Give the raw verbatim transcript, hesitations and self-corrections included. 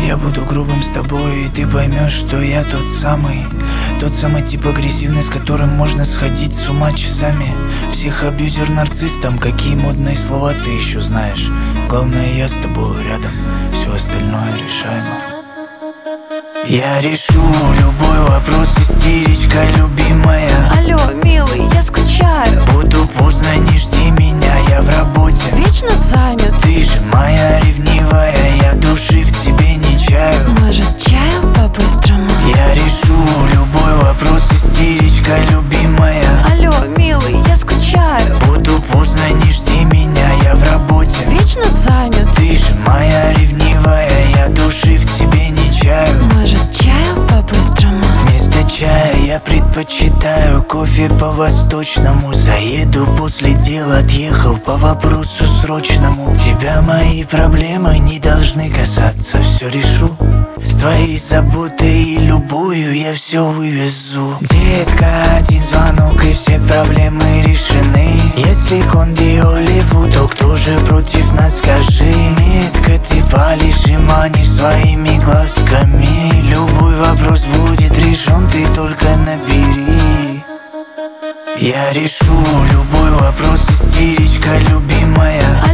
Я буду грубым с тобой, и ты поймешь, что я тот самый. Тот самый тип агрессивный, с которым можно сходить с ума часами. Всех абьюзер нарциссам, какие модные слова ты еще знаешь. Главное, я с тобой рядом, все остальное решаемо. Я решу любой вопрос, истеричка любимая. Алло, милый, я скучаю. Буду поздно, не жди меня, я в работе. Вечно занят. Ты же моя ревнивая, я души в тебе не чаю. Может, чаю по-быстрому? Я решу любой вопрос, истеричка любимая. Алло, милый, я скучаю. Буду поздно, не жди меня, я в работе. Вечно занят. Ты же моя ревнивая, я души в тебе не чаю. Может, чаю по-быстрому? Вместо чая я предпочитаю кофе по-восточному. Заеду после дела, отъехал по вопросу срочному. Тебя мои проблемы не должны касаться, все решу. С твоей заботой и любовью я все вывезу. Детка, один звонок и все проблемы решены. Если кондиоливу, то кто же против нас, скажи? Метко ты палишь и манишь своими глазками. Любой вопрос будет решен, ты только набери. Я решу любой вопрос, истеричка любимая.